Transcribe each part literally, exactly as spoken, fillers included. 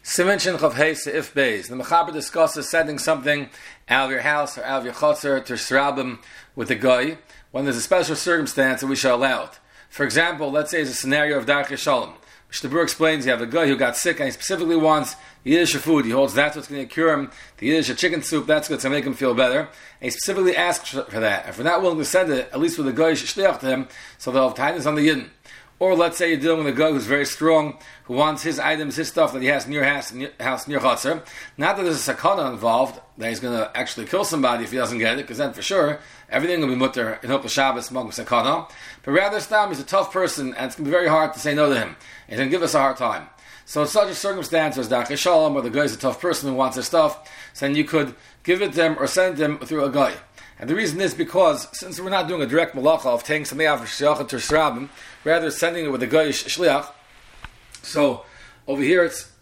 Simen Chav Hey Seif Beis. The Mechaber discusses sending something out of your house or out of your chutzner to Shrabim with a guy when there's a special circumstance that we shall allow it. For example, let's say it's a scenario of Darkei Shalom. Mishnah explains you have a guy who got sick and he specifically wants Yiddish food. He holds that's what's going to cure him. The Yiddish chicken soup, that's what's going to make him feel better. And he specifically asks for that. If we're not willing to send it, at least with a guy shliach to him, so they'll have tightness on the Yidden. Or let's say you're dealing with a guy who's very strong, who wants his items, his stuff that he has near house, near, house, near Chatzar. Not that there's a sakana involved, that he's going to actually kill somebody if he doesn't get it, because then for sure, everything will be mutter in Hilchos Shabbos, Magum Sakana. But rather, Stam, he's a tough person, and it's going to be very hard to say no to him. He's going to give us a hard time. So in such a circumstance as Darkei Shalom, where the guy's a tough person who wants his stuff, so then you could give it to him or send him through a guy. And the reason is because, since we're not doing a direct malacha of taking something out for shliach to Shrabim, rather sending it with a goyish shliach. So over here it's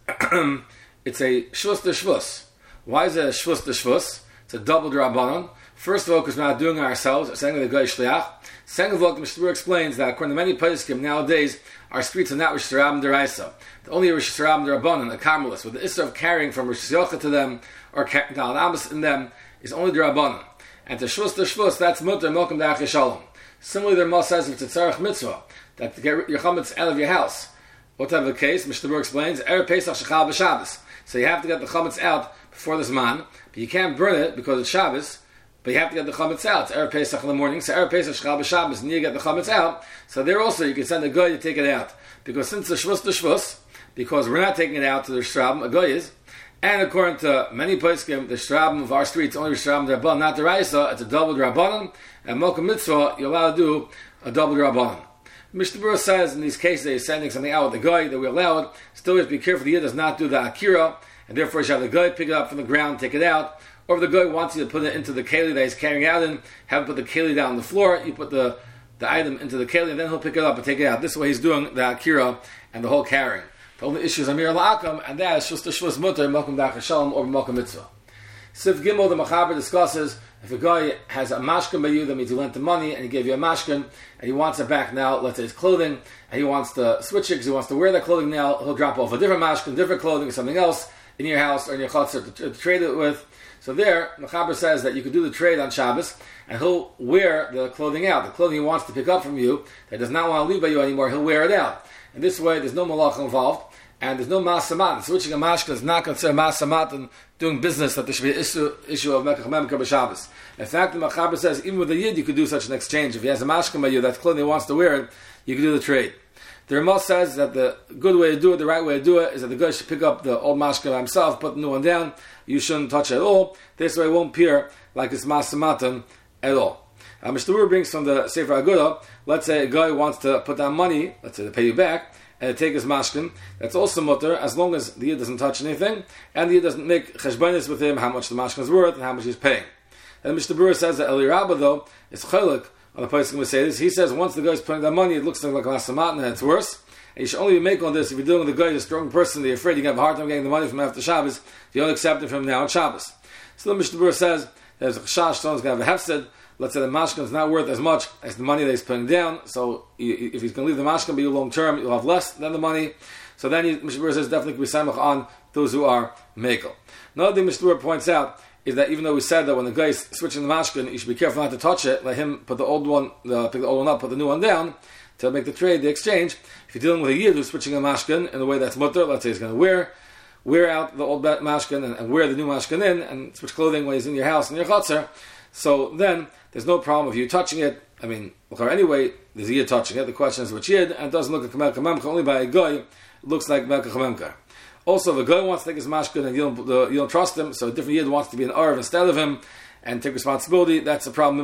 it's a shvus de shvus. Why is it a shvus de shvus? It's a double drabanon. First of all, because we're not doing it ourselves, we're sending with a goyish shliach. Second of all, the Mishnah explains that according to many poskim nowadays, our streets are not Rosh Hashanah deraisa. The only Rosh Hashanah derabanan, the Carmelists, with the issue of carrying from Rosh Hashanah to them or Dal Amos in them is only derabanan. And to shvus to shvus, that's mutter melkom Darkei Shalom. Similarly, the Rama says if it's a tzarech mitzvah, that to get your chametz out of your house. Whatever the case, Mishnah explains, Erev Pesach shechal b'Shabbos. So you have to get the chametz out before this man, but you can't burn it because it's Shabbos, but you have to get the chametz out. It's Erev Pesach in the morning, so Erev Pesach shechal b'Shabbos, and you get the chametz out. So there also you can send a guy to take it out. Because since the shvus to shvus, because we're not taking it out to the Shrabim, a guy is, and according to many poskim, the Shrabim of our streets only Shrabim Rabban, not the Raisa. It's a double Rabbanon, and Mokum Mitzvah you're allowed to do a double Rabbanon. Mishnah says in these cases he's sending something out with the guy that we allow it. Still, you have to be careful. The Yid does not do the Akira, and therefore you should have the guy pick it up from the ground, take it out. Or if the guy wants you to put it into the keli that he's carrying out in, have him put the keli down on the floor. You put the the item into the keli, and then he'll pick it up and take it out. This way he's doing the Akira and the whole carrying. The only issue is Amir La'akam, and that is Shus to Shvus Mutter, Malkum Darkei Shalom, or Malkum Mitzvah. Sif Gimel, the Mechaber discusses, if a guy has a mashkin by you, that means he lent the money, and he gave you a mashkin, and he wants it back now, let's say it's clothing, and he wants to switch it, because he wants to wear that clothing now, he'll drop off a different mashkin, different clothing, something else, in your house, or in your chutzner to, to, to trade it with. So there, Mechaber says that you could do the trade on Shabbos, and he'll wear the clothing out. The clothing he wants to pick up from you, that does not want to leave by you anymore, he'll wear it out. In this way, there's no malach involved, and there's no masamat. Switching a mashkin is not considered masamat and doing business that there should be an issue, issue of mekach memker b'Shabbos. In fact, the Mechaber says even with a yid you could do such an exchange. If he has a mashkin by you, that's clothing he wants to wear it, you can do the trade. The Ramah says that the good way to do it, the right way to do it, is that the guy should pick up the old mashkin by himself, put the new one down. You shouldn't touch it at all. This way it won't appear like it's masamatan at all. Uh, Mishnah brings from the Sefer Agudah, let's say a guy wants to put down money, let's say to pay you back, and take his mashkin, that's also mutter, as long as the Yid doesn't touch anything, and the Yid doesn't make cheshbonis with him, how much the mashkin is worth, and how much he's paying. And Mishnah Berurah says that Eli Rabbah, though, is chalik on the person who say this. He says once the guy's putting that money, it looks like a masamat, and it's worse. And you should only make on this if you're dealing with a guy who's a strong person, that you're afraid you can have a hard time getting the money from after Shabbos, you don't accept it from now on Shabbos. So the Mishnah Berurah says there's a chashash, someone's going to have a hefsed. Let's say the mashkin is not worth as much as the money that he's putting down. So if he's going to leave the mashkin by you long term, you'll have less than the money. So then Mishnah Berurah says definitely can be samach on those who are mekel. Another thing Mishnah Berurah points out is that even though we said that when the guy is switching the mashkin, you should be careful not to touch it. Let him put the old one, uh, pick the old one up, put the new one down to make the trade, the exchange. If you're dealing with a yid who's switching a mashkin in a way that's mutter, let's say he's going to wear wear out the old mashkin and, and wear the new mashkin in and switch clothing when he's in your house and your chutzner. So then there's no problem if you touching it. I mean, anyway, there's a yid touching it. The question is which yid, and it doesn't look like Melech Hamemka. Only by a guy, it looks like Melech Hamemka. Also, if a guy wants to take his mashkin and you don't, uh, you don't trust him, so a different yid wants to be an arv instead of him and take responsibility, that's a problem,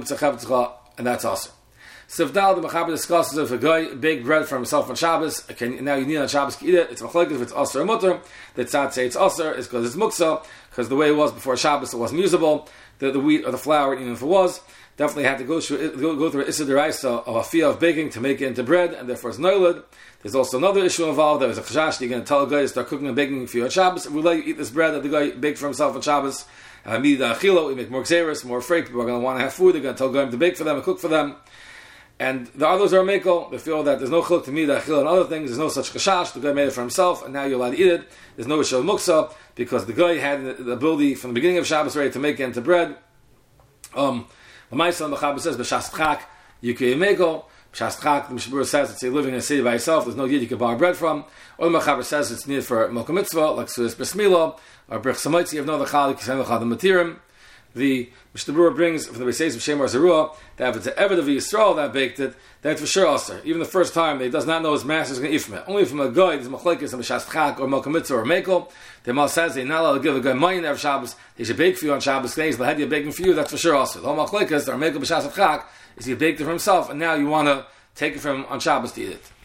and that's awesome. Sivdal, the Mechaber discusses if a guy baked bread for himself on Shabbos, can, now you need on Shabbos to eat it, it's machlokes if it's aser or mutter. The tzad say it's aser, it's because it's muksa, because the way it was before Shabbos it wasn't usable, the, the wheat or the flour, even if it was, definitely had to go through go, go through an issa deraisa of a fiyah of baking to make it into bread, and therefore it's noiled. There's also another issue involved, there was a chashash, you're going to tell a guy to start cooking and baking for you on Shabbos, if we let you eat this bread that the guy baked for himself on Shabbos, uh, we make more xeris, more afraid people are going to want to have food, they're going to tell guy to bake for them and cook for them. And the others are mekel. They feel that there's no chiluk to me, that achil and other things. There's no such chashash. The guy made it for himself, and now you're allowed to eat it. There's no ishal muksa because the guy had the ability from the beginning of Shabbos already to make it into bread. Um, the Ma'aseh Mechaber says b'shas tchak you can mekel. B'shas tchak the Mishabura says it's living in a city by yourself. There's no yid you can borrow bread from. Or the Mechaber says it's needed for milka mitzvah like sudas b'smila or brich samoitzi. You have no other chalik. You send the chadam matirim. The Mishnah brings from the Beisayis of Shemar Zerua that if it's an Eved of Yisrael that baked it, that's for sure also. Even the first time, he does not know his master is going to eat from it. Only from a guy, there's Machlekes and B'shas Tchak or Malka Mitzvah or Mekel. The Mal says they're not allowed to give a guy money to have Shabbos. They should bake for you on Shabbos. He's the head you're baking for you, that's for sure also. The whole Machlekes or Mekel B'shas Tchak is he baked it for himself, and now you want to take it from him on Shabbos to eat it.